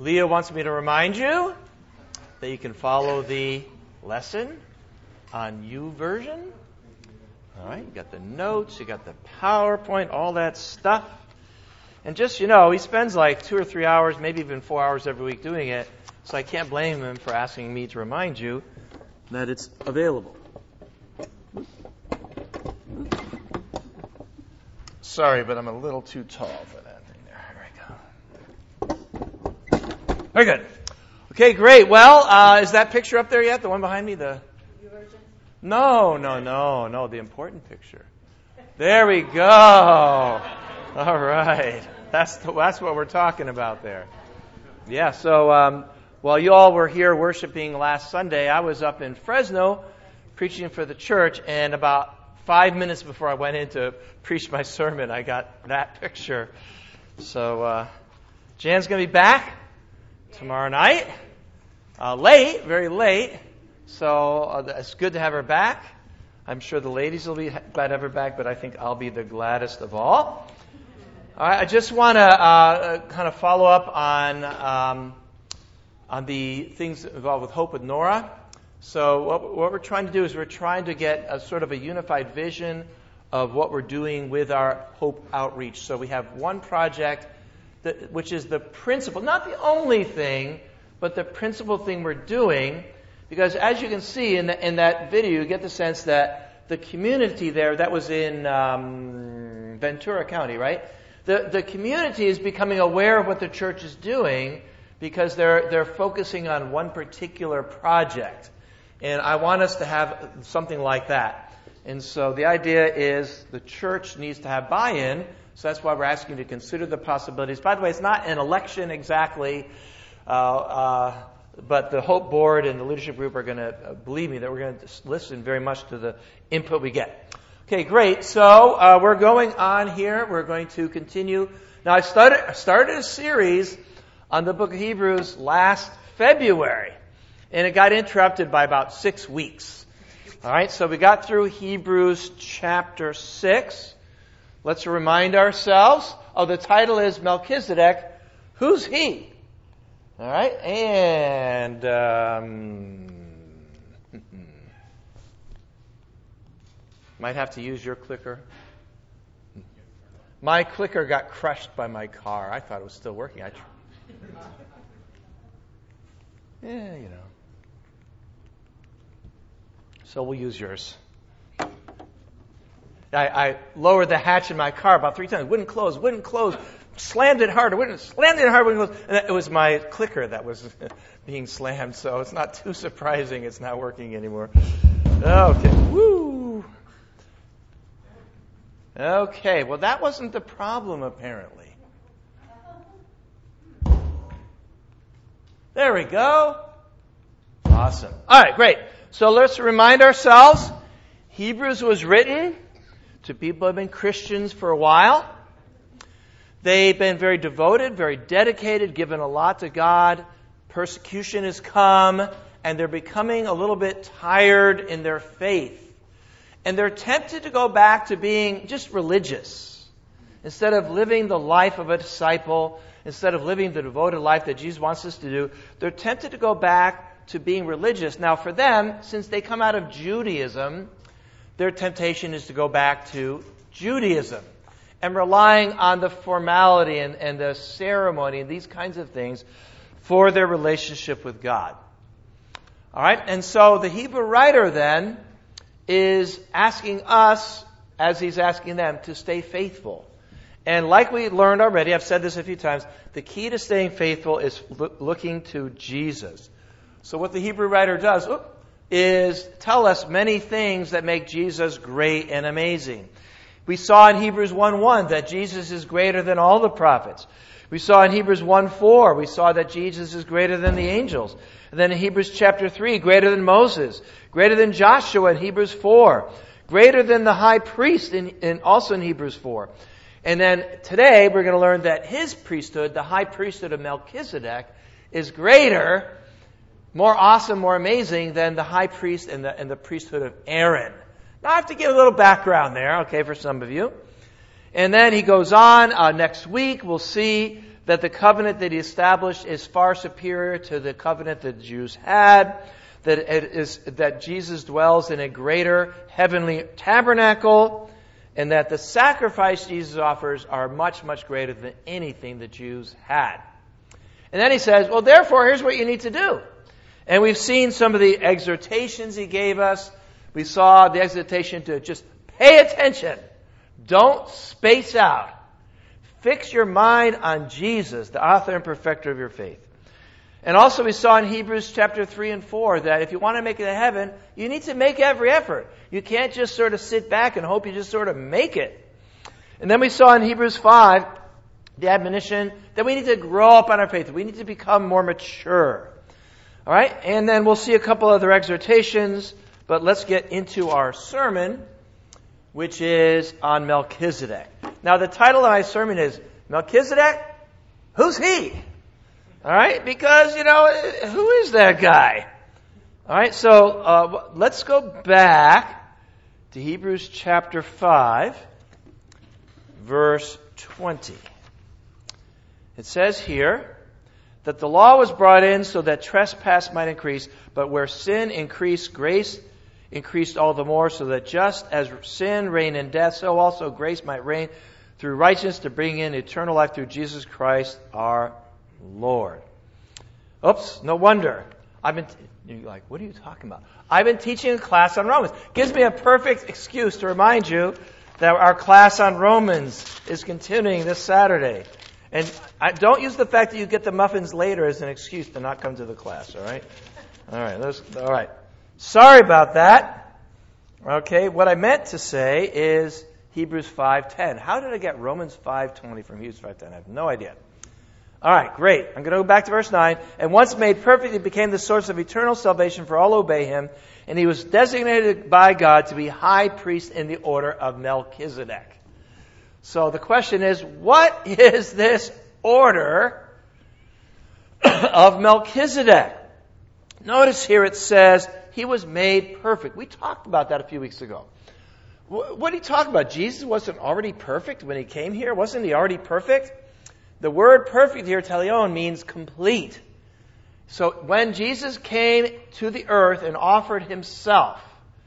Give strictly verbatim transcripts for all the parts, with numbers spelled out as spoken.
Leah wants me to remind you that you can follow the lesson on YouVersion. All right, you got the notes, you got the PowerPoint, all that stuff. And just, you know, he spends like two or three hours, maybe even four hours every week doing it, so I can't blame him for asking me to remind you that it's available. Sorry, but I'm a little too tall for that thing there. There we go. Very good. Okay, great. Well, uh, is that picture up there yet? The one behind me? The No, no, no, no. The important picture. There we go. All right. That's the, that's what we're talking about there. Yeah. So um, while you all were here worshiping last Sunday, I was up in Fresno preaching for the church, and about five minutes before I went in to preach my sermon, I got that picture. So uh, Jan's going to be back tomorrow night, uh, late, very late. So uh, it's good to have her back. I'm sure the ladies will be glad to have her back, but I think I'll be the gladdest of all. All right, I just want to uh, kind of follow up on um, on the things involved with Hope with Nora. So what, what we're trying to do is we're trying to get a sort of a unified vision of what we're doing with our Hope outreach. So we have one project, that, which is the principal, not the only thing, but the principal thing we're doing. Because as you can see in, the, in that video, you get the sense that the community there, that was in um, Ventura County, right? The the community is becoming aware of what the church is doing because they're they're focusing on one particular project. And I want us to have something like that. And so the idea is the church needs to have buy-in. So that's why we're asking you to consider the possibilities. By the way, it's not an election exactly. Uh, uh, But the Hope Board and the leadership group are going to, uh, believe me, that we're going to listen very much to the input we get. Okay, great. So uh, we're going on here. We're going to continue. Now, I started, I started a series on the book of Hebrews last February, and it got interrupted by about six weeks. All right, so we got through Hebrews chapter six. Let's remind ourselves. Oh, the title is Melchizedek. Who's he? All right, and um, might have to use your clicker. My clicker got crushed by my car. I thought it was still working. I tr- yeah, you know. So we'll use yours. I, I lowered the hatch in my car about three times. Wouldn't close, wouldn't close. Slammed it harder, wouldn't slammed it harder. Wouldn't close. And it was my clicker that was being slammed. So it's not too surprising it's not working anymore. Okay, woo. Okay, well that wasn't the problem apparently. There we go. Awesome. All right, great. So let's remind ourselves, Hebrews was written to people who have been Christians for a while. They've been very devoted, very dedicated, given a lot to God. Persecution has come, and they're becoming a little bit tired in their faith. And they're tempted to go back to being just religious. Instead of living the life of a disciple, instead of living the devoted life that Jesus wants us to do, they're tempted to go back to being religious. Now for them, since they come out of Judaism, their temptation is to go back to Judaism and relying on the formality and, and the ceremony and these kinds of things for their relationship with God. All right, and so the Hebrew writer then is asking us, as he's asking them, to stay faithful. And like we learned already, I've said this a few times, the key to staying faithful is lo- looking to Jesus. So what the Hebrew writer does oops, is tell us many things that make Jesus great and amazing. We saw in Hebrews one one that Jesus is greater than all the prophets. We saw in Hebrews one four, we saw that Jesus is greater than the angels. And then in Hebrews chapter three, greater than Moses, greater than Joshua in Hebrews four, greater than the high priest in, in also in Hebrews four. And then today we're going to learn that his priesthood, the high priesthood of Melchizedek, is greater, more awesome, more amazing than the high priest and the, and the priesthood of Aaron. Now I have to give a little background there, okay, for some of you. And then he goes on, uh, next week we'll see that the covenant that he established is far superior to the covenant that the Jews had, that it is that Jesus dwells in a greater heavenly tabernacle, and that the sacrifice Jesus offers are much, much greater than anything the Jews had. And then he says, well, therefore, here's what you need to do. And we've seen some of the exhortations he gave us. We saw the exhortation to just pay attention. Don't space out. Fix your mind on Jesus, the author and perfecter of your faith. And also we saw in Hebrews chapter three and four that if you want to make it to heaven, you need to make every effort. You can't just sort of sit back and hope you just sort of make it. And then we saw in Hebrews five the admonition that we need to grow up on our faith. We need to become more mature. All right? And then we'll see a couple other exhortations, but let's get into our sermon, which is on Melchizedek. Now, the title of my sermon is Melchizedek, who's he? All right? Because, you know, who is that guy? All right, so uh, let's go back to Hebrews chapter five, verse twenty. It says here that the law was brought in so that trespass might increase, but where sin increased, grace increased all the more, so that just as sin reigned in death, so also grace might reign through righteousness to bring in eternal life through Jesus Christ our Lord. Oops, no wonder. I've been, t- you're like, what are you talking about? I've been teaching a class on Romans. Gives me a perfect excuse to remind you that our class on Romans is continuing this Saturday. And I, don't use the fact that you get the muffins later as an excuse to not come to the class, all right? All right, let's, all right. Sorry about that. Okay, what I meant to say is Hebrews five ten. How did I get Romans five twenty from Hebrews five ten? I have no idea. All right, great. I'm going to go back to verse nine. And once made perfect, he became the source of eternal salvation for all who obey him. And he was designated by God to be high priest in the order of Melchizedek. So the question is, what is this order of Melchizedek? Notice here it says, he was made perfect. We talked about that a few weeks ago. What are you talking about? Jesus wasn't already perfect when he came here? Wasn't he already perfect? The word perfect here, teleon, means complete. So when Jesus came to the earth and offered himself,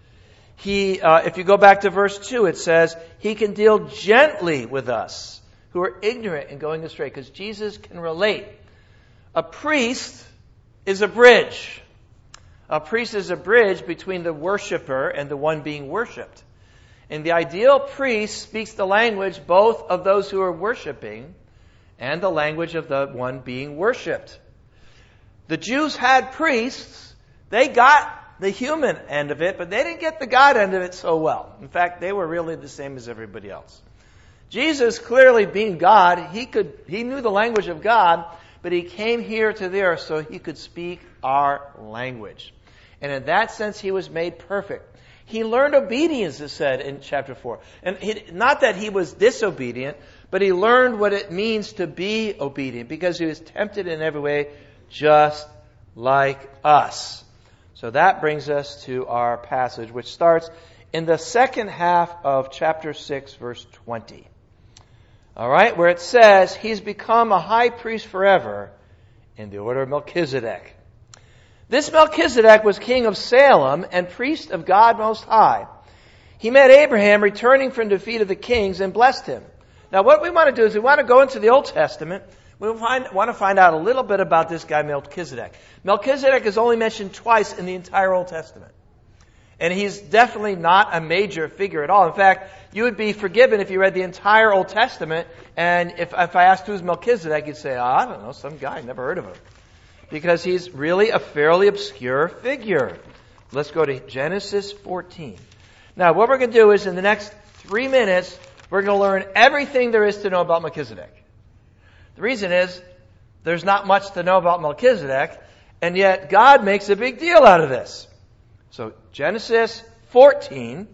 he, uh, if you go back to verse two, it says, he can deal gently with us who are ignorant and going astray, because Jesus can relate. A priest is a bridge. A priest is a bridge between the worshiper and the one being worshipped. And the ideal priest speaks the language both of those who are worshiping and the language of the one being worshipped. The Jews had priests. They got the human end of it, but they didn't get the God end of it so well. In fact, they were really the same as everybody else. Jesus, clearly being God, he could he knew the language of God, but he came here to the earth so he could speak our language. And in that sense, he was made perfect. He learned obedience, it said in chapter four. And he, not that he was disobedient, but he learned what it means to be obedient, because he was tempted in every way, just like us. So that brings us to our passage, which starts in the second half of chapter six, verse twenty. All right, where it says, he's become a high priest forever in the order of Melchizedek. This Melchizedek was king of Salem and priest of God Most High. He met Abraham returning from defeat of the kings and blessed him. Now what we want to do is we want to go into the Old Testament. We find, want to find out a little bit about this guy Melchizedek. Melchizedek is only mentioned twice in the entire Old Testament. And he's definitely not a major figure at all. In fact, you would be forgiven if you read the entire Old Testament, and if, if I asked who's Melchizedek, you'd say, oh, I don't know, some guy, never heard of him. Because he's really a fairly obscure figure. Let's go to Genesis fourteen. Now, what we're going to do is in the next three minutes, we're going to learn everything there is to know about Melchizedek. The reason is, there's not much to know about Melchizedek, and yet God makes a big deal out of this. So, Genesis fourteen,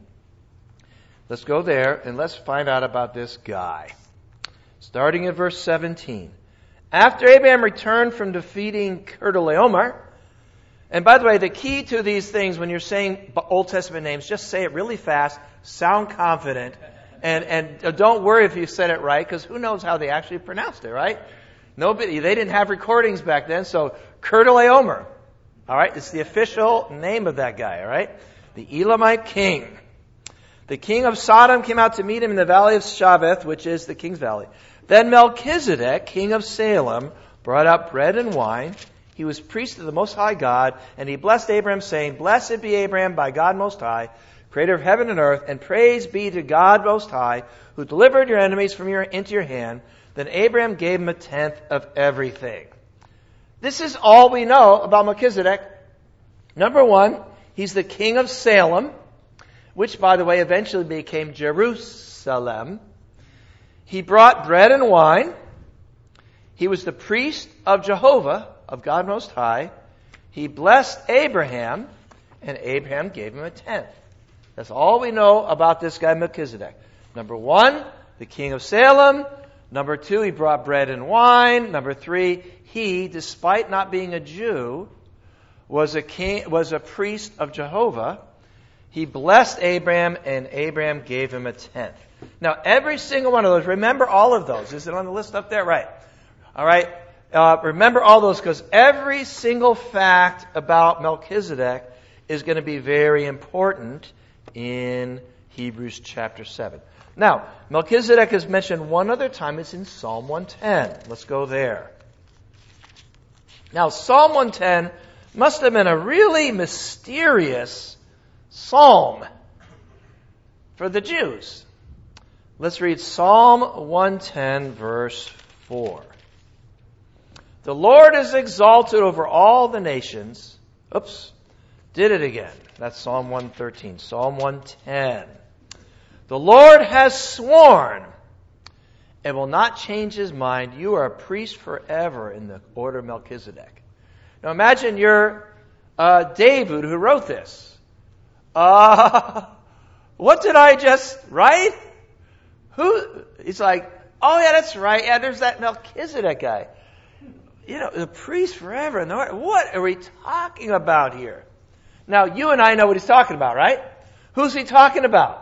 let's go there and let's find out about this guy. Starting at verse seventeen. After Abraham returned from defeating Kedorlaomer, and by the way, the key to these things when you're saying Old Testament names, just say it really fast, sound confident, and, and don't worry if you said it right, because who knows how they actually pronounced it, right? Nobody, they didn't have recordings back then, so Kedorlaomer. All right, it's the official name of that guy, all right? The Elamite king. The king of Sodom came out to meet him in the valley of Shaveth, which is the king's valley. Then Melchizedek, king of Salem, brought out bread and wine. He was priest of the Most High God, and he blessed Abraham, saying, Blessed be Abraham by God Most High, creator of heaven and earth, and praise be to God Most High, who delivered your enemies from your into your hand. Then Abraham gave him a tenth of everything. This is all we know about Melchizedek. Number one, he's the king of Salem, which, by the way, eventually became Jerusalem. He brought bread and wine. He was the priest of Jehovah, of God Most High. He blessed Abraham, and Abraham gave him a tenth. That's all we know about this guy Melchizedek. Number one, the king of Salem. Number two, he brought bread and wine. Number three, he, despite not being a Jew, was a king, was a priest of Jehovah. He blessed Abraham, and Abraham gave him a tenth. Now, every single one of those, remember all of those. Is it on the list up there? Right. All right. Uh, remember all those, because every single fact about Melchizedek is going to be very important in Hebrews chapter seven. Now, Melchizedek is mentioned one other time. It's in Psalm one ten. Let's go there. Now, Psalm one ten must have been a really mysterious psalm for the Jews. Let's read Psalm one ten, verse four. The Lord is exalted over all the nations. Oops, did it again. That's Psalm one thirteen. Psalm one ten. The Lord has sworn and will not change his mind. You are a priest forever in the order of Melchizedek. Now imagine you're uh, David who wrote this. Uh, what did I just write? Who? He's like, oh yeah, that's right. Yeah, there's that Melchizedek guy. You know, the priest forever in the order. What are we talking about here? Now, you and I know what he's talking about, right? Who's he talking about?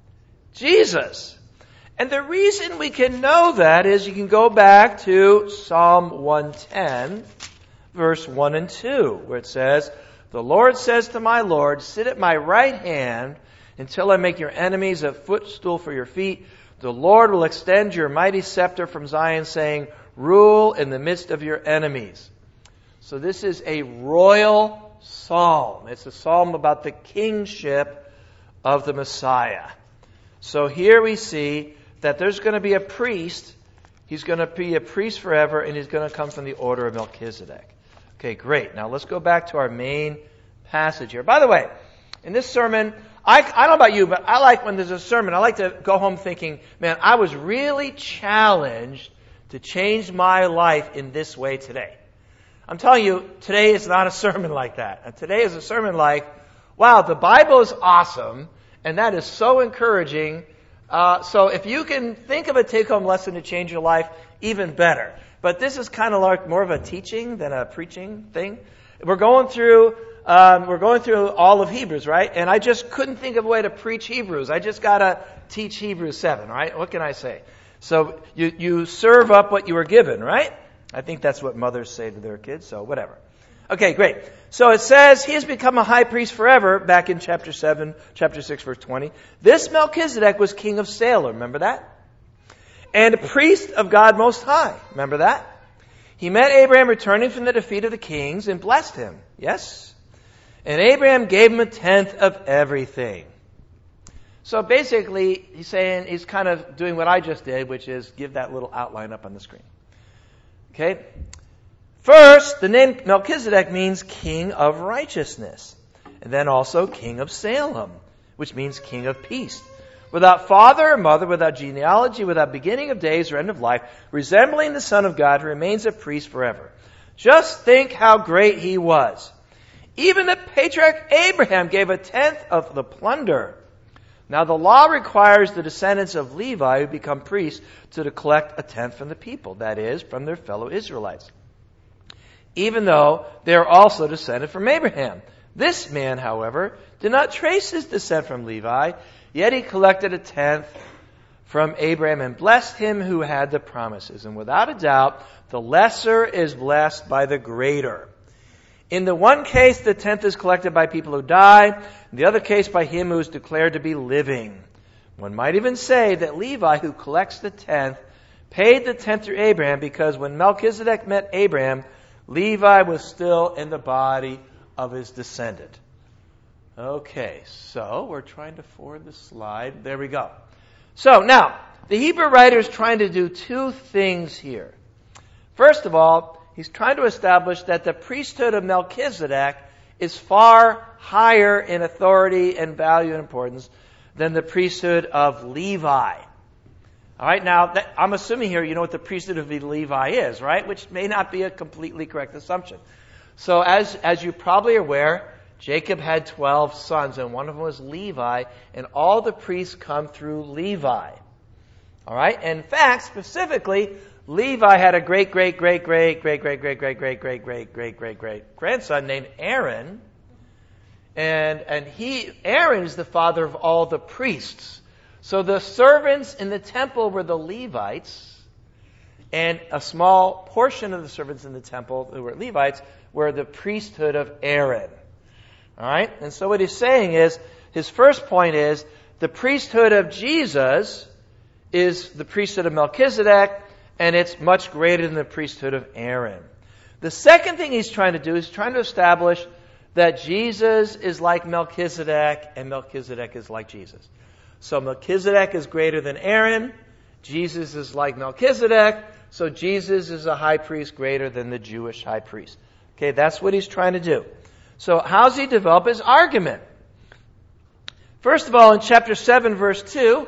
Jesus. And the reason we can know that is you can go back to Psalm one ten, verse one and two, where it says, The Lord says to my Lord, Sit at my right hand until I make your enemies a footstool for your feet. The Lord will extend your mighty scepter from Zion, saying, Rule in the midst of your enemies. So this is a royal psalm. It's a psalm about the kingship of the Messiah. So here we see that there's going to be a priest. He's going to be a priest forever, and he's going to come from the order of Melchizedek. Okay, great. Now let's go back to our main passage here. By the way, in this sermon, I, I don't know about you, but I like when there's a sermon, I like to go home thinking, man, I was really challenged to change my life in this way today. I'm telling you, today is not a sermon like that. Today is a sermon like, wow, the Bible is awesome, and that is so encouraging. Uh, so if you can think of a take-home lesson to change your life, even better. But this is kind of like more of a teaching than a preaching thing. We're going through, um, we're going through all of Hebrews, right? And I just couldn't think of a way to preach Hebrews. I just gotta teach Hebrews seven, right? What can I say? So you, you serve up what you were given, right? I think that's what mothers say to their kids, so whatever. Okay, great. So it says he has become a high priest forever, back in chapter seven, chapter six, verse twenty. This Melchizedek was king of Salem, remember that? And a priest of God Most High, remember that? He met Abraham returning from the defeat of the kings and blessed him, yes? And Abraham gave him a tenth of everything. So basically, he's saying, he's kind of doing what I just did, which is give that little outline up on the screen. Okay? First, the name Melchizedek means king of righteousness. And then also king of Salem, which means king of peace. Without father or mother, without genealogy, without beginning of days or end of life, resembling the Son of God, who remains a priest forever. Just think how great he was. Even the patriarch Abraham gave a tenth of the plunder. Now the law requires the descendants of Levi who become priests to collect a tenth from the people, that is, from their fellow Israelites, even though they are also descended from Abraham. This man, however, did not trace his descent from Levi, yet he collected a tenth from Abraham and blessed him who had the promises. And without a doubt, The lesser is blessed by the greater. In the one case, the tenth is collected by people who die. In the other case, by him who is declared to be living. One might even say that Levi, who collects the tenth, paid the tenth through Abraham, because when Melchizedek met Abraham, Levi was still in the body of his descendant. Okay, so we're trying to forward the slide. There we go. So now, the Hebrew writer is trying to do two things here. First of all, he's trying to establish that the priesthood of Melchizedek is far higher in authority and value and importance than the priesthood of Levi. All right, now, that, I'm assuming here you know what the priesthood of Levi is, right? Which may not be a completely correct assumption. So as, as you're probably aware, Jacob had twelve sons, and one of them was Levi, and all the priests come through Levi. All right, and in fact, specifically, Levi had a great, great, great, great, great, great, great, great, great, great, great, great, great, great grandson named Aaron, and and he Aaron is the father of all the priests. So the servants in the temple were the Levites, and a small portion of the servants in the temple who were Levites were the priesthood of Aaron. All right? And so what he's saying is, his first point is, the priesthood of Jesus is the priesthood of Melchizedek, and it's much greater than the priesthood of Aaron. The second thing he's trying to do is trying to establish that Jesus is like Melchizedek, and Melchizedek is like Jesus. So Melchizedek is greater than Aaron, Jesus is like Melchizedek, so Jesus is a high priest greater than the Jewish high priest. Okay, that's what he's trying to do. So how does he develop his argument? First of all, in chapter seven, verse two,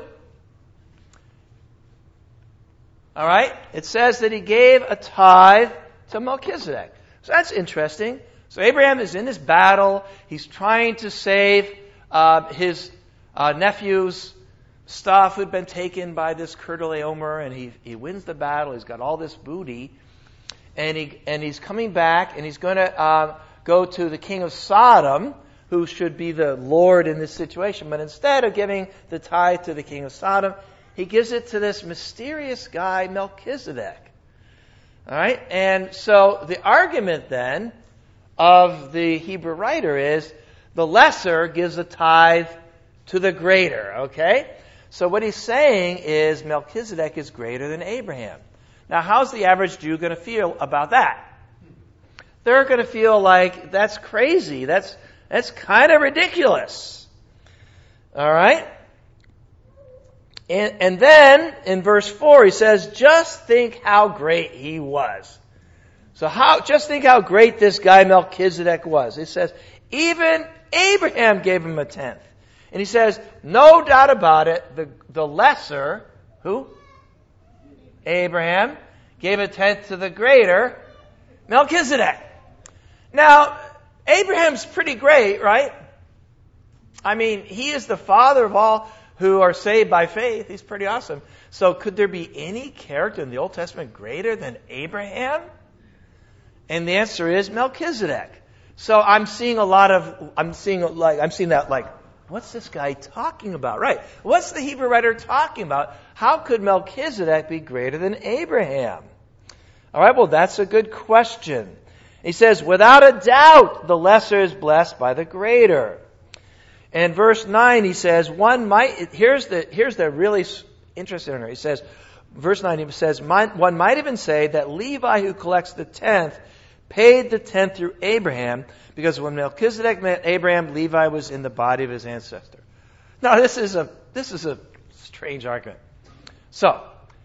all right, it says that he gave a tithe to Melchizedek. So that's interesting. So Abraham is in this battle. He's trying to save uh, his uh, nephew's stuff who'd been taken by this Kedorlaomer, and he he wins the battle. He's got all this booty, and he and he's coming back, and he's going to uh, go to the king of Sodom, who should be the Lord in this situation. But instead of giving the tithe to the king of Sodom, he gives it to this mysterious guy, Melchizedek. All right? And so the argument then of the Hebrew writer is the lesser gives a tithe to the greater. Okay? So what he's saying is Melchizedek is greater than Abraham. Now, how's the average Jew going to feel about that? They're going to feel like, that's crazy. That's, that's kind of ridiculous. All right? And, and then, in verse four, he says, just think how great he was. So how, just think how great this guy Melchizedek was. It says, even Abraham gave him a tenth. And he says, no doubt about it, the, the lesser, who? Abraham, gave a tenth to the greater, Melchizedek. Now, Abraham's pretty great, right? I mean, he is the father of all who are saved by faith. He's pretty awesome. So could there be any character in the Old Testament greater than Abraham? And the answer is Melchizedek. So I'm seeing a lot of, I'm seeing like, I'm seeing that like, what's this guy talking about? Right. What's the Hebrew writer talking about? How could Melchizedek be greater than Abraham? All right, well, that's a good question. He says, without a doubt, the lesser is blessed by the greater. And verse nine, he says, one might, here's the, here's the really interesting one. He says, verse nine, he says, one might even say that Levi, who collects the tenth, paid the tenth through Abraham, because when Melchizedek met Abraham, Levi was in the body of his ancestor. Now, this is a, this is a strange argument. So,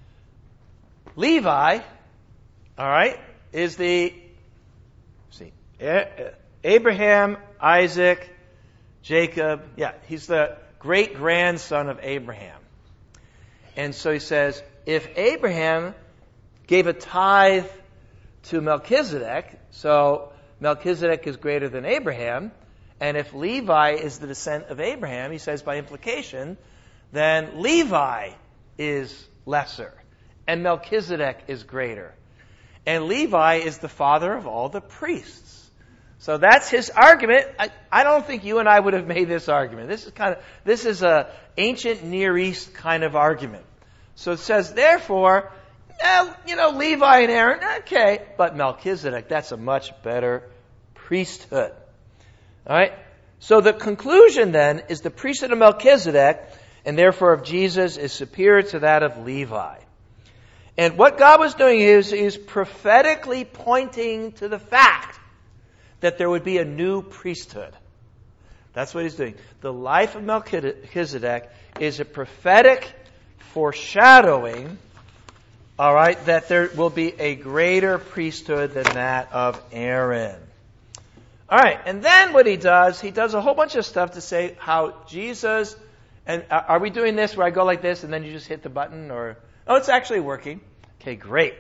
Levi, all right, is the, see, Abraham, Isaac, Jacob, yeah, he's the great-grandson of Abraham. And so he says, if Abraham gave a tithe to Melchizedek, so Melchizedek is greater than Abraham, and if Levi is the descent of Abraham, he says by implication, then Levi is lesser, and Melchizedek is greater. And Levi is the father of all the priests. So that's his argument. I, I don't think you and I would have made this argument. This is kind of, this is a ancient Near East kind of argument. So it says, therefore, eh, you know, Levi and Aaron, okay. But Melchizedek, that's a much better priesthood. All right? So the conclusion then is the priesthood of Melchizedek, and therefore of Jesus, is superior to that of Levi. And what God was doing is, is prophetically pointing to the fact that there would be a new priesthood. That's what he's doing. The life of Melchizedek is a prophetic foreshadowing, all right, that there will be a greater priesthood than that of Aaron. All right, and then what he does, he does a whole bunch of stuff to say how Jesus, and are we doing this where I go like this and then you just hit the button, or, oh, it's actually working. Okay, great.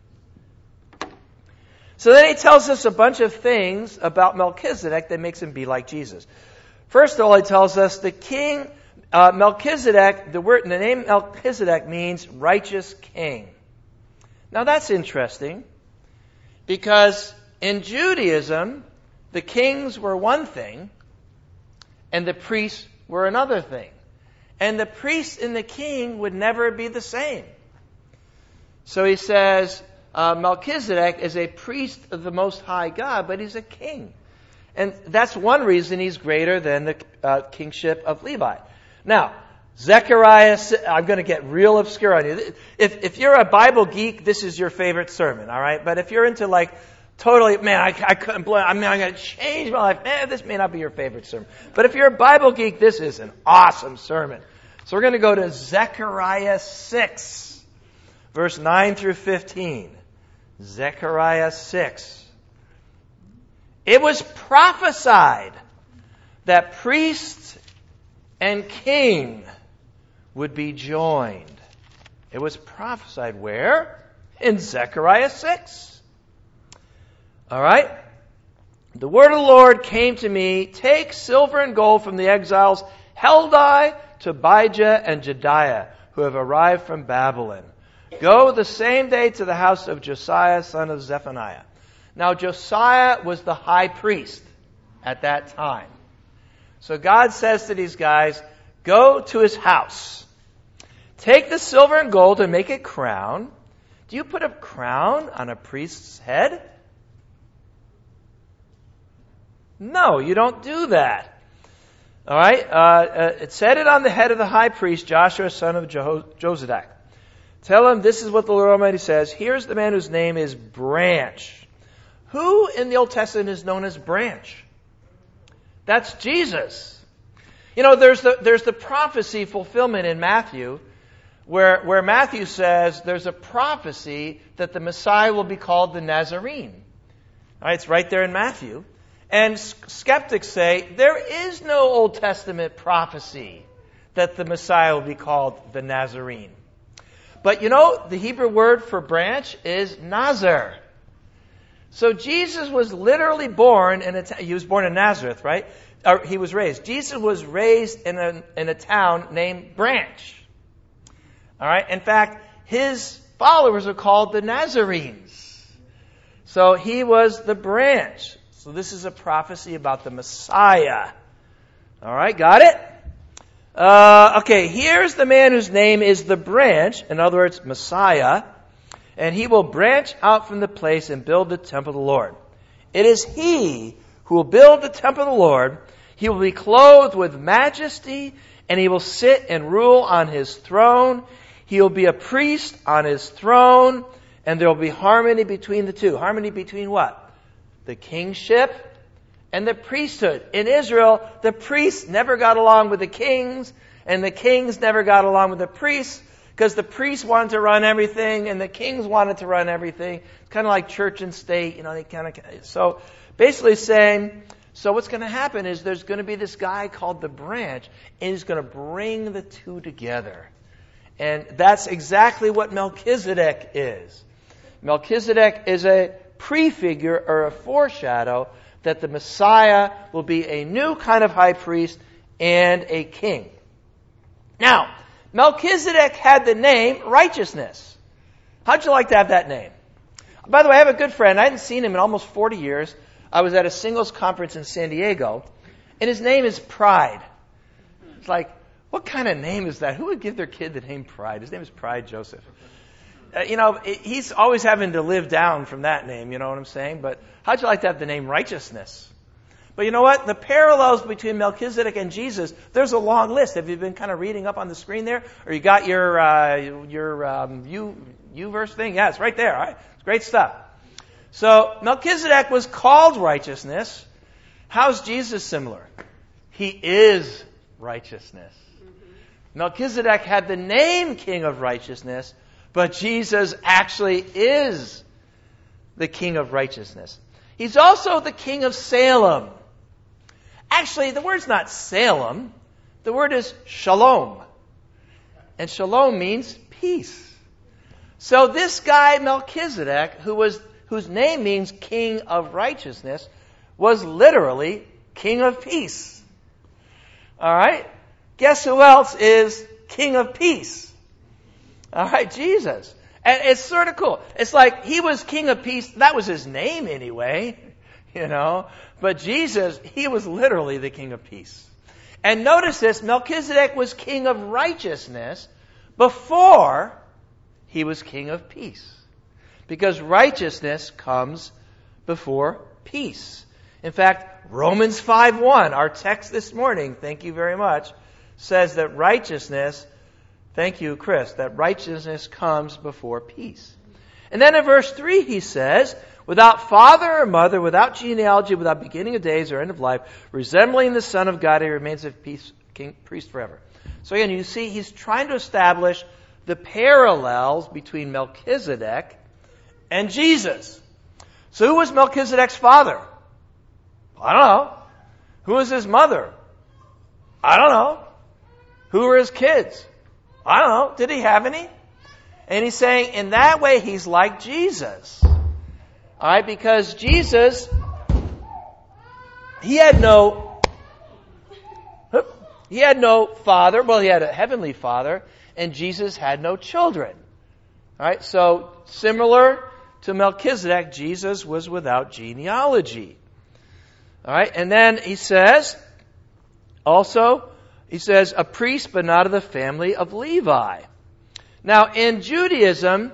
So then he tells us a bunch of things about Melchizedek that makes him be like Jesus. First of all, he tells us the king, uh, Melchizedek, the word, the name Melchizedek means righteous king. Now that's interesting, because in Judaism, the kings were one thing, and the priests were another thing. And the priest and the king would never be the same. So he says, uh, Melchizedek is a priest of the Most High God, but he's a king. And that's one reason he's greater than the uh, kingship of Levi. Now, Zechariah, I'm going to get real obscure on you. If, if you're a Bible geek, this is your favorite sermon, all right? But if you're into like, totally, man, I, I couldn't believe, I mean, I'm going to change my life. Man, this may not be your favorite sermon. But if you're a Bible geek, this is an awesome sermon. So we're going to go to Zechariah six, verse nine through fifteen. Zechariah six. It was prophesied that priest and king would be joined. It was prophesied where? In Zechariah six. All right? The word of the Lord came to me, take silver and gold from the exiles, Heldai, Tobijah, and Jediah, who have arrived from Babylon. Go the same day to the house of Josiah, son of Zephaniah. Now, Josiah was the high priest at that time. So God says to these guys, go to his house. Take the silver and gold and make a crown. Do you put a crown on a priest's head? No, you don't do that. All right? Uh, uh, it set it on the head of the high priest, Joshua, son of Jeho- Jozadak. Tell him, this is what the Lord Almighty says. Here's the man whose name is Branch. Who in the Old Testament is known as Branch? That's Jesus. You know, there's the, there's the prophecy fulfillment in Matthew, where, where Matthew says there's a prophecy that the Messiah will be called the Nazarene. All right, it's right there in Matthew. And skeptics say there is no Old Testament prophecy that the Messiah will be called the Nazarene. But you know, the Hebrew word for branch is Nazar. So Jesus was literally born in a, he was born in Nazareth, right? Or he was raised. Jesus was raised in a, in a town named Branch. All right. In fact, his followers are called the Nazarenes. So he was the branch. So this is a prophecy about the Messiah. All right. Got it? Uh, okay. Here's the man whose name is the branch. In other words, Messiah. And he will branch out from the place and build the temple of the Lord. It is he who will build the temple of the Lord. He will be clothed with majesty, and he will sit and rule on his throne. He will be a priest on his throne, and there will be harmony between the two. Harmony between what? The kingship and the priesthood. In Israel, the priests never got along with the kings, and the kings never got along with the priests, because the priests wanted to run everything and the kings wanted to run everything. It's kind of like church and state, you know, they kind of, so basically saying, so what's going to happen is there's going to be this guy called the branch, and he's going to bring the two together. And that's exactly what Melchizedek is. Melchizedek is a prefigure or a foreshadow that the Messiah will be a new kind of high priest and a king. Now, Melchizedek had the name Righteousness. How'd you like to have that name? By the way, I have a good friend. I hadn't seen him in almost forty years. I was at a singles conference in San Diego, and his name is Pride. It's like, what kind of name is that? Who would give their kid the name Pride? His name is Pride Joseph. uh, you know, he's always having to live down from that name, you know what I'm saying? But how'd you like to have the name Righteousness? But you know what? The parallels between Melchizedek and Jesus, there's a long list. Have you been kind of reading up on the screen there? Or you got your uh, your um, U, U verse thing? Yeah, it's right there. All right? It's great stuff. So Melchizedek was called righteousness. How's Jesus similar? He is righteousness. Mm-hmm. Melchizedek had the name King of Righteousness, but Jesus actually is the King of Righteousness. He's also the King of Salem. Actually, the word's not Salem. The word is shalom. And shalom means peace. So this guy, Melchizedek, who was, whose name means King of Righteousness, was literally King of Peace. All right? Guess who else is King of Peace? All right, Jesus. And it's sort of cool. It's like he was King of Peace. That was his name anyway, you know. But Jesus, he was literally the King of Peace. And notice this, Melchizedek was King of Righteousness before he was King of Peace. Because righteousness comes before peace. In fact, Romans five one, our text this morning, thank you very much, says that righteousness, thank you, Chris, that righteousness comes before peace. And then in verse three he says, without father or mother, without genealogy, without beginning of days or end of life, resembling the Son of God, he remains a peace, king, priest forever. So again, you see, he's trying to establish the parallels between Melchizedek and Jesus. So who was Melchizedek's father? I don't know. Who was his mother? I don't know. Who were his kids? I don't know. Did he have any? And he's saying in that way he's like Jesus. All right, because Jesus, he had no, he had no father. Well, he had a heavenly father, and Jesus had no children. All right, so similar to Melchizedek, Jesus was without genealogy. All right, and then he says, also, he says, a priest, but not of the family of Levi. Now, in Judaism,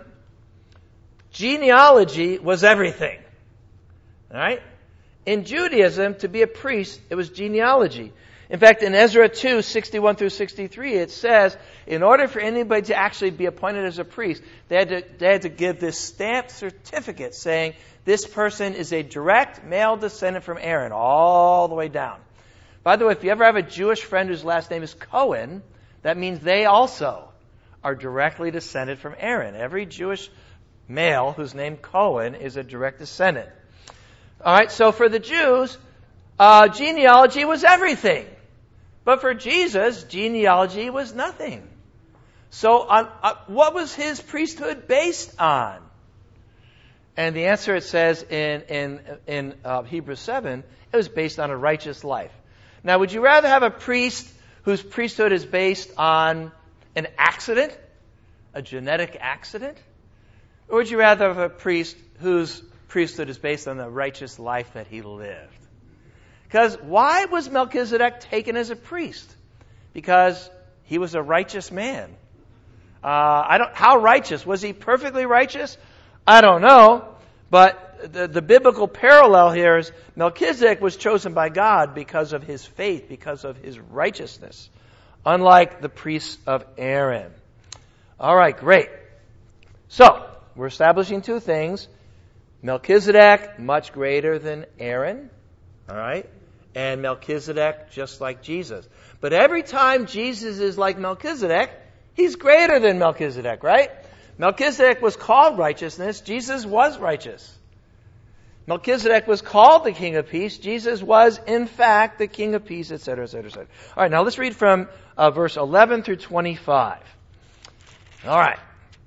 genealogy was everything. All right? In Judaism, to be a priest, it was genealogy. In fact, in Ezra two, sixty-one through sixty-three, it says, in order for anybody to actually be appointed as a priest, they had to, they had to give this stamped certificate saying, this person is a direct male descendant from Aaron, all the way down. By the way, if you ever have a Jewish friend whose last name is Cohen, that means they also are directly descended from Aaron. Every Jewish male whose name Cohen is a direct descendant. All right, so for the Jews, uh, genealogy was everything. But for Jesus, genealogy was nothing. So on, uh, what was his priesthood based on? And the answer, it says in, in, in uh, Hebrews seven, it was based on a righteous life. Now, would you rather have a priest whose priesthood is based on an accident, a genetic accident? Or would you rather have a priest whose priesthood is based on the righteous life that he lived? Because why was Melchizedek taken as a priest? Because he was a righteous man. Uh, I don't. How righteous? Was he perfectly righteous? I don't know. But the, the biblical parallel here is Melchizedek was chosen by God because of his faith, because of his righteousness, unlike the priests of Aaron. All right, great. So, we're establishing two things. Melchizedek, much greater than Aaron. All right? And Melchizedek, just like Jesus. But every time Jesus is like Melchizedek, he's greater than Melchizedek, right? Melchizedek was called righteousness. Jesus was righteous. Melchizedek was called the King of Peace. Jesus was, in fact, the King of Peace, et cetera, et cetera, et cetera. All right, now let's read from uh, verse eleven through twenty-five. All right.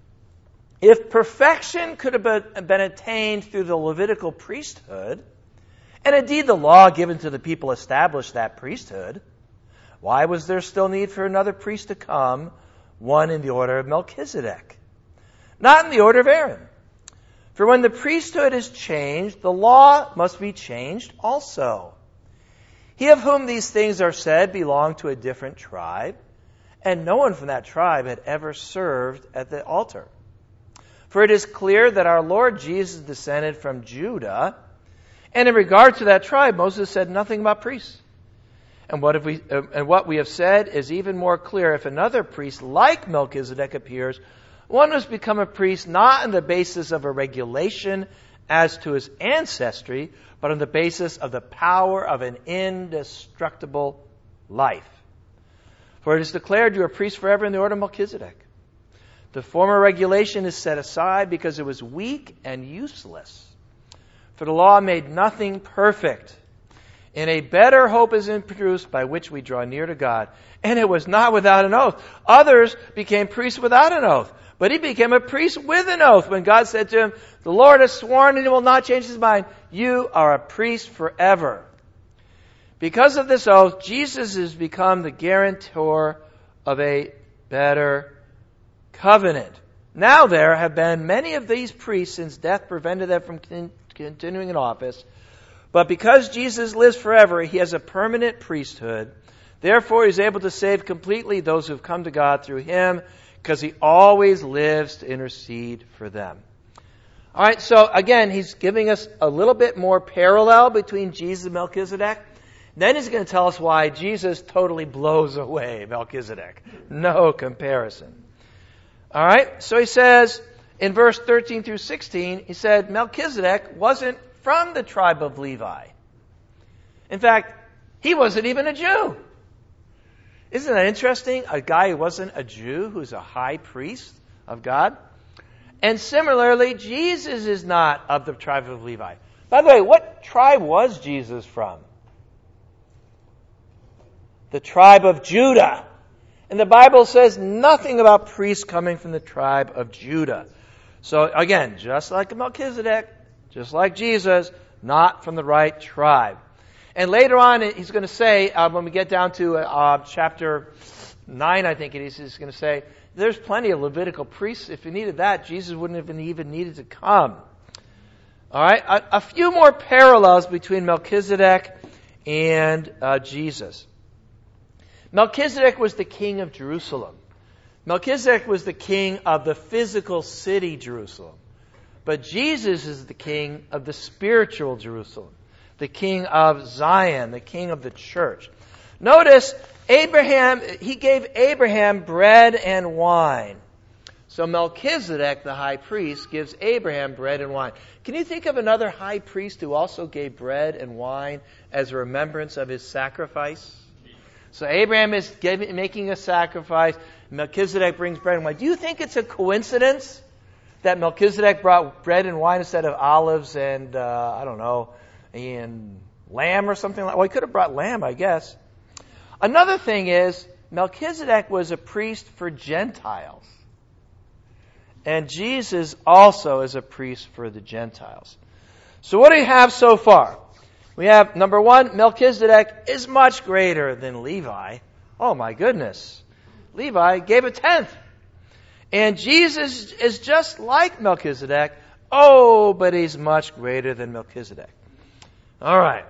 If perfection could have been attained through the Levitical priesthood, and indeed the law given to the people established that priesthood, why was there still need for another priest to come, one in the order of Melchizedek? Not in the order of Aaron. For when the priesthood is changed, the law must be changed also. He of whom these things are said belonged to a different tribe, and no one from that tribe had ever served at the altar. For it is clear that our Lord Jesus descended from Judah, and in regard to that tribe, Moses said nothing about priests. And what, have we, uh, and what we have said is even more clear. If another priest like Melchizedek appears, one must become a priest not on the basis of a regulation as to his ancestry, but on the basis of the power of an indestructible life. For it is declared you are priests forever in the order of Melchizedek. The former regulation is set aside because it was weak and useless. For the law made nothing perfect. And a better hope is introduced by which we draw near to God. And it was not without an oath. Others became priests without an oath. But he became a priest with an oath when God said to him, the Lord has sworn and he will not change his mind. You are a priest forever. Because of this oath, Jesus has become the guarantor of a better covenant. Now there have been many of these priests since death prevented them from continuing in office. But because Jesus lives forever, he has a permanent priesthood. Therefore, he is able to save completely those who have come to God through him, because he always lives to intercede for them. All right, so again, he's giving us a little bit more parallel between Jesus and Melchizedek. Then he's going to tell us why Jesus totally blows away Melchizedek. No comparison. All right, so he says in verse thirteen through sixteen, he said Melchizedek wasn't from the tribe of Levi. In fact, he wasn't even a Jew. Isn't that interesting? A guy who wasn't a Jew, who's a high priest of God. And similarly, Jesus is not of the tribe of Levi. By the way, what tribe was Jesus from? The tribe of Judah. And the Bible says nothing about priests coming from the tribe of Judah. So again, just like Melchizedek, just like Jesus, not from the right tribe. And later on, he's going to say, uh, when we get down to uh, chapter nine, I think it is, he's going to say, there's plenty of Levitical priests. If you needed that, Jesus wouldn't have even needed to come. All right, a, a few more parallels between Melchizedek and uh, Jesus. Melchizedek was the king of Jerusalem. Melchizedek was the king of the physical city Jerusalem. But Jesus is the king of the spiritual Jerusalem, the king of Zion, the king of the church. Notice, Abraham, he gave Abraham bread and wine. So Melchizedek, the high priest, gives Abraham bread and wine. Can you think of another high priest who also gave bread and wine as a remembrance of his sacrifice? So Abraham is giving, making a sacrifice. Melchizedek brings bread and wine. Do you think it's a coincidence that Melchizedek brought bread and wine instead of olives and, uh, I don't know, and lamb or something like that? Well, he could have brought lamb, I guess. Another thing is, Melchizedek was a priest for Gentiles. And Jesus also is a priest for the Gentiles. So what do we have so far? We have, number one, Melchizedek is much greater than Levi. Oh my goodness. Levi gave a tenth. And Jesus is just like Melchizedek. Oh, but he's much greater than Melchizedek. All right.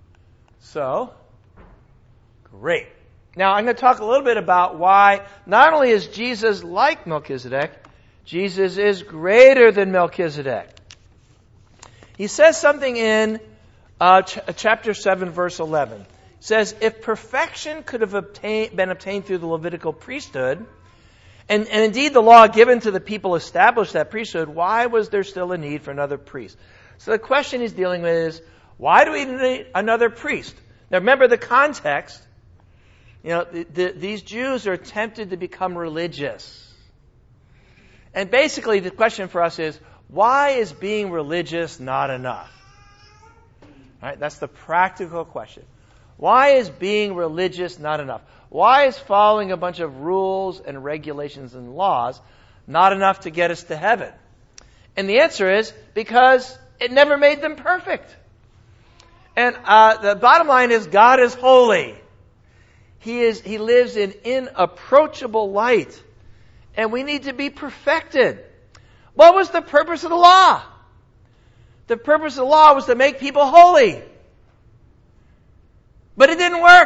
So, great. Now, I'm going to talk a little bit about why not only is Jesus like Melchizedek, Jesus is greater than Melchizedek. He says something in uh, ch- chapter seven, verse eleven. It says, if perfection could have obtained, been obtained through the Levitical priesthood, And, and indeed the law given to the people established that priesthood, why was there still a need for another priest? So the question he's dealing with is, why do we need another priest? Now remember the context. You know, the, the, these Jews are tempted to become religious. And basically the question for us is, why is being religious not enough? All right, that's the practical question. Why is being religious not enough? Why is following a bunch of rules and regulations and laws not enough to get us to heaven? And the answer is because it never made them perfect. And uh, the bottom line is God is holy. He is. He lives in inapproachable light. And we need to be perfected. What was the purpose of the law? The purpose of the law was to make people holy. But it didn't work.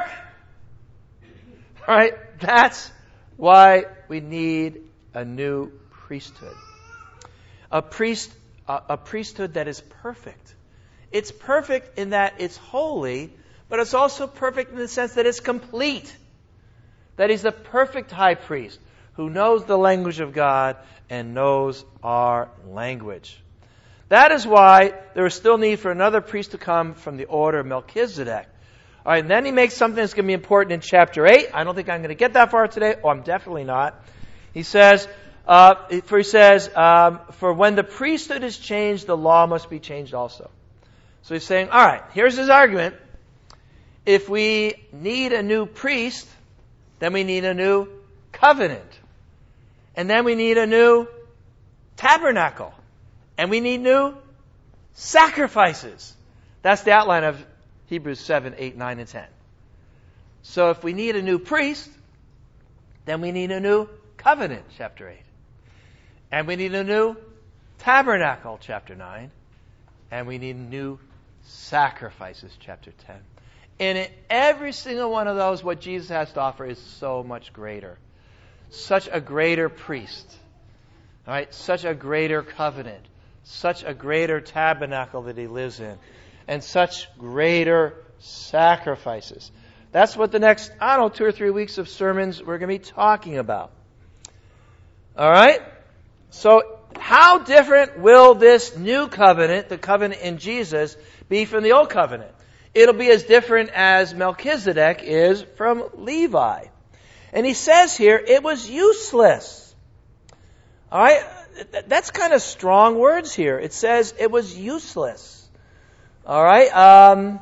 All right, that's why we need a new priesthood. a priest, a, a priesthood that is perfect. It's perfect in that it's holy, but it's also perfect in the sense that it's complete. That he's the perfect high priest who knows the language of God and knows our language. That is why there is still need for another priest to come from the order of Melchizedek. All right, and then he makes something that's going to be important in chapter eight. I don't think I'm going to get that far today. Oh, I'm definitely not. He says, uh, for he says, um, for when the priesthood is changed, the law must be changed also. So he's saying, all right, here's his argument. If we need a new priest, then we need a new covenant. And then we need a new tabernacle. And we need new sacrifices. That's the outline of Hebrews seven, eight, nine, and ten. So if we need a new priest, then we need a new covenant, chapter eight. And we need a new tabernacle, chapter nine. And we need new sacrifices, chapter ten. And in every single one of those, what Jesus has to offer is so much greater. Such a greater priest. All right? Such a greater covenant. Such a greater tabernacle that he lives in. And such greater sacrifices. That's what the next, I don't know, two or three weeks of sermons we're going to be talking about. All right? So, how different will this new covenant, the covenant in Jesus, be from the old covenant? It'll be as different as Melchizedek is from Levi. And he says here, it was useless. All right? That's kind of strong words here. It says it was useless. All right? Um,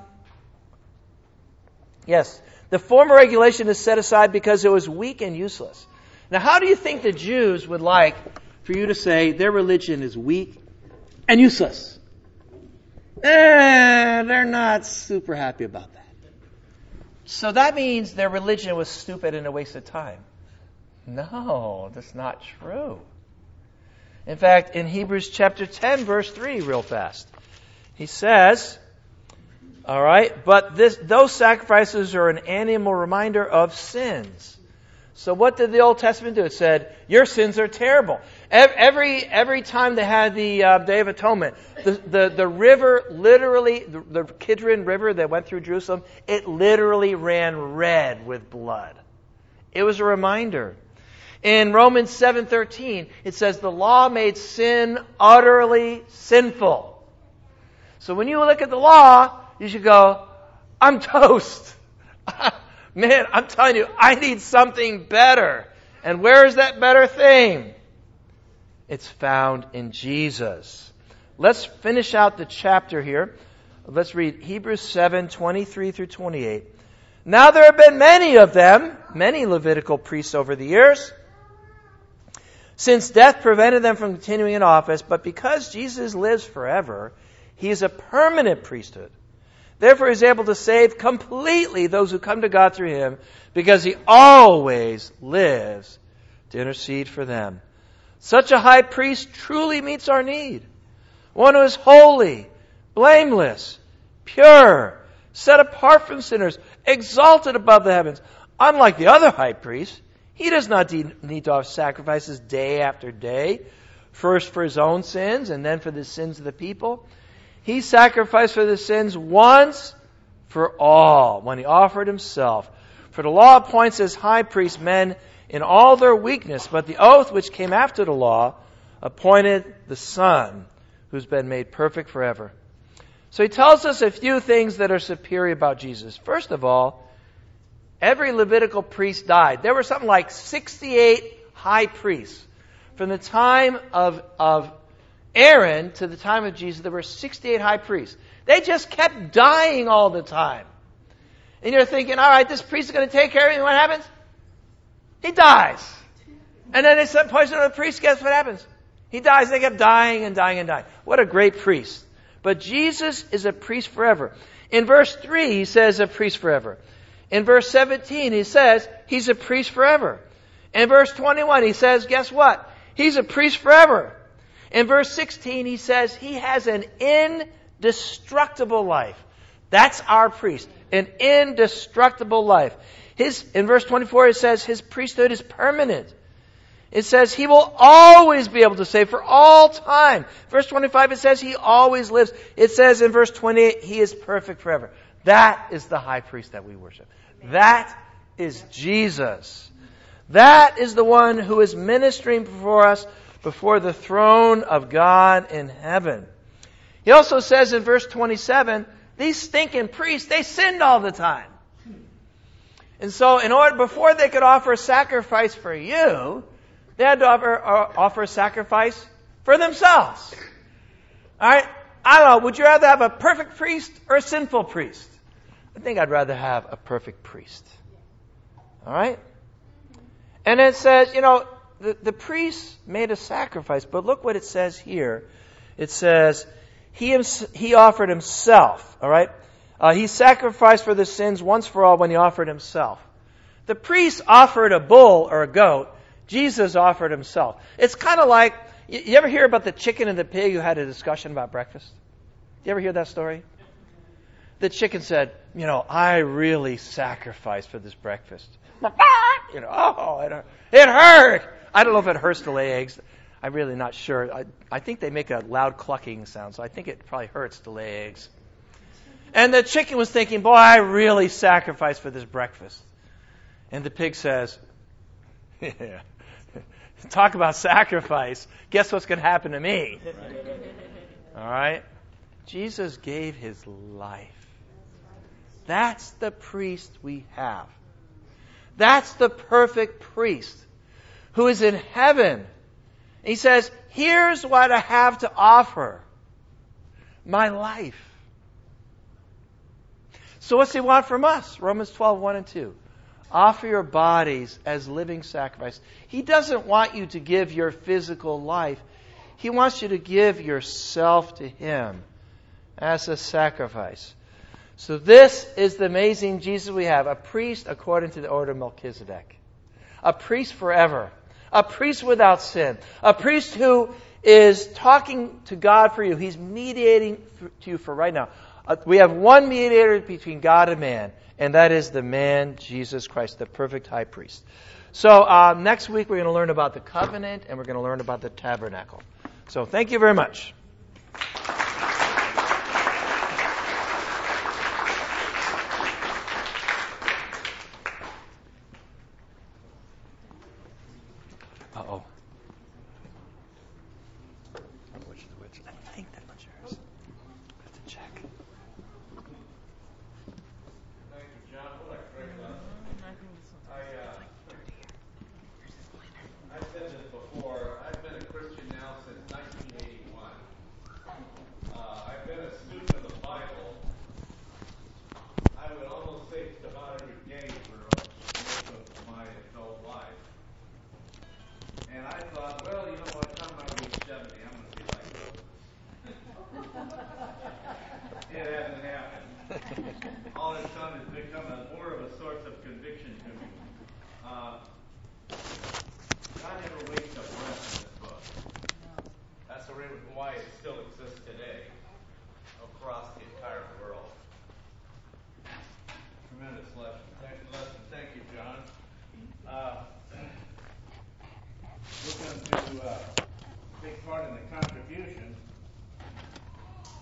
yes. The former regulation is set aside because it was weak and useless. Now, how do you think the Jews would like for you to say their religion is weak and useless? Eh, they're not super happy about that. So that means their religion was stupid and a waste of time. No, that's not true. In fact, in Hebrews chapter ten, verse three, real fast, he says, all right, but this, those sacrifices are an annual reminder of sins. So what did the Old Testament do? It said, your sins are terrible. Every every time they had the uh, Day of Atonement, the, the, the river literally, the, the Kidron River that went through Jerusalem, it literally ran red with blood. It was a reminder. In Romans seven thirteen, it says the law made sin utterly sinful. So when you look at the law, you should go, I'm toast. Man, I'm telling you, I need something better. And where is that better thing? It's found in Jesus. Let's finish out the chapter here. Let's read Hebrews seven, twenty-three through twenty-eight. Now there have been many of them, many Levitical priests over the years, since death prevented them from continuing in office, but because Jesus lives forever, he is a permanent priesthood. Therefore, he is able to save completely those who come to God through him, because he always lives to intercede for them. Such a high priest truly meets our need. One who is holy, blameless, pure, set apart from sinners, exalted above the heavens. Unlike the other high priests, he does not need to offer sacrifices day after day, first for his own sins and then for the sins of the people. He sacrificed for the sins once for all when he offered himself. For the law appoints as high priests men in all their weakness, but the oath which came after the law appointed the Son, who's been made perfect forever. So he tells us a few things that are superior about Jesus. First of all, every Levitical priest died. There were something like sixty-eight high priests. From the time of, of Aaron to the time of Jesus, there were sixty-eight high priests. They just kept dying all the time. And you're thinking, all right, this priest is going to take care of me. What happens? He dies. And then they sent poison to the priest. Guess what happens? He dies. They kept dying and dying and dying. What a great priest. But Jesus is a priest forever. In verse three, he says a priest forever. In verse seventeen, he says he's a priest forever. In verse twenty-one, he says, guess what? He's a priest forever. In verse sixteen, he says he has an indestructible life. That's our priest. An indestructible life. His, in verse twenty-four, it says his priesthood is permanent. It says He will always be able to save for all time. Verse twenty-five, it says He always lives. It says in verse twenty-eight, He is perfect forever. That is the high priest that we worship. That is Jesus. That is the one who is ministering for us before the throne of God in heaven. He also says in verse twenty-seven, these stinking priests, they sinned all the time. And so in order, before they could offer a sacrifice for you, they had to offer, uh, offer a sacrifice for themselves. Alright? I don't know, would you rather have a perfect priest or a sinful priest? I think I'd rather have a perfect priest. Alright? And it says, you know, the, the priest made a sacrifice, but look what it says here. It says, he, he offered himself, alright? Uh, he sacrificed for the sins once for all when he offered himself. The priest offered a bull or a goat. Jesus offered himself. It's kind of like, you, you ever hear about the chicken and the pig who had a discussion about breakfast? You ever hear that story? The chicken said, you know, I really sacrificed for this breakfast. You know, oh, it hurt. It hurt. I don't know if it hurts to lay eggs. I'm really not sure. I, I think they make a loud clucking sound, so I think it probably hurts to lay eggs. And the chicken was thinking, boy, I really sacrificed for this breakfast. And the pig says, yeah, talk about sacrifice. Guess what's going to happen to me? All right? Jesus gave His life. That's the priest we have. That's the perfect priest who is in heaven. He says, here's what I have to offer. My life. So what's He want from us? Romans twelve, one and two. Offer your bodies as living sacrifice. He doesn't want you to give your physical life. He wants you to give yourself to Him as a sacrifice. So this is the amazing Jesus we have. A priest according to the order of Melchizedek. A priest forever. A priest without sin. A priest who is talking to God for you. He's mediating to you for right now. Uh, we have one mediator between God and man, and that is the man, Jesus Christ, the perfect high priest. So uh, next week we're going to learn about the covenant, and we're going to learn about the tabernacle. So thank you very much. Uh-oh. Which is which? I think that one's yours. I have to check. Thank you, John. What a great lesson. I, uh, I've said this before. I've been a Christian now since nineteen eighty-one. Uh, I've been a student of the Bible. I would almost say it's about every day for most of my adult life. And I thought, well, you know, by the time I reach seventy, I'm going to be like Moses. It hasn't happened. All it's done is become a, more of a source of conviction to me. Uh, God never wastes a breath in this book. That's the reason why it still exists today across history.